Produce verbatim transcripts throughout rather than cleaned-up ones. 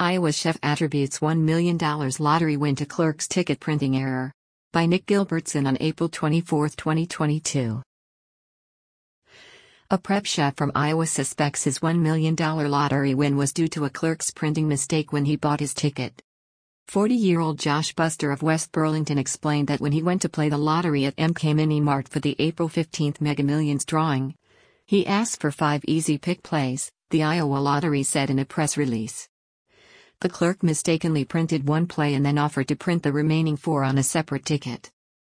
Iowa chef attributes one million dollars lottery win to clerk's ticket printing error. By Nick Gilbertson on April twenty-fourth, twenty twenty-two. A prep chef from Iowa suspects his one million dollars lottery win was due to a clerk's printing mistake when he bought his ticket. forty-year-old Josh Buster of West Burlington explained that when he went to play the lottery at M K Mini Mart for the April fifteenth Mega Millions drawing, he asked for five easy pick plays, the Iowa Lottery said in a press release. The clerk mistakenly printed one play and then offered to print the remaining four on a separate ticket.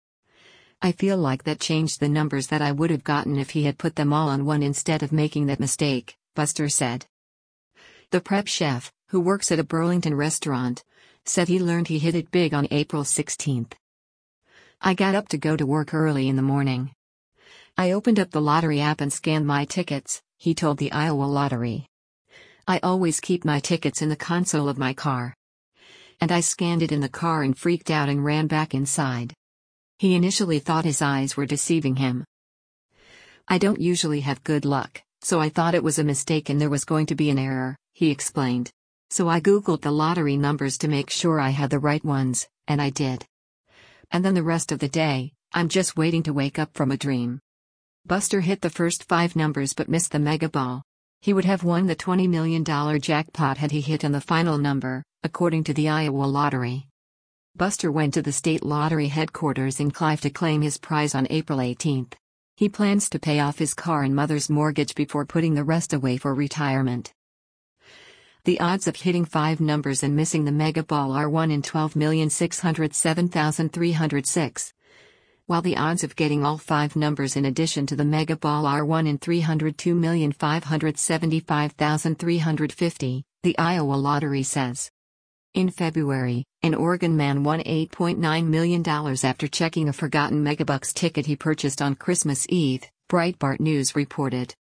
I feel like that changed the numbers that I would have gotten if he had put them all on one instead of making that mistake, Buster said. The prep chef, who works at a Burlington restaurant, said he learned he hit it big on April sixteenth. I got up to go to work early in the morning. I opened up the lottery app and scanned my tickets, he told the Iowa Lottery. I always keep my tickets in the console of my car. And I scanned it in the car and freaked out and ran back inside. He initially thought his eyes were deceiving him. I don't usually have good luck, so I thought it was a mistake and there was going to be an error, he explained. So I googled the lottery numbers to make sure I had the right ones, and I did. And then the rest of the day, I'm just waiting to wake up from a dream. Buster hit the first five numbers but missed the mega ball. He would have won the twenty million dollars jackpot had he hit on the final number, according to the Iowa Lottery. Buster went to the state lottery headquarters in Clive to claim his prize on April eighteenth. He plans to pay off his car and mother's mortgage before putting the rest away for retirement. The odds of hitting five numbers and missing the mega ball are one in twelve million six hundred seven thousand three hundred six. While the odds of getting all five numbers in addition to the mega ball are one in three hundred two million five hundred seventy-five thousand three hundred fifty, the Iowa Lottery says. In February, an Oregon man won eight point nine million dollars after checking a forgotten Megabucks ticket he purchased on Christmas Eve, Breitbart News reported.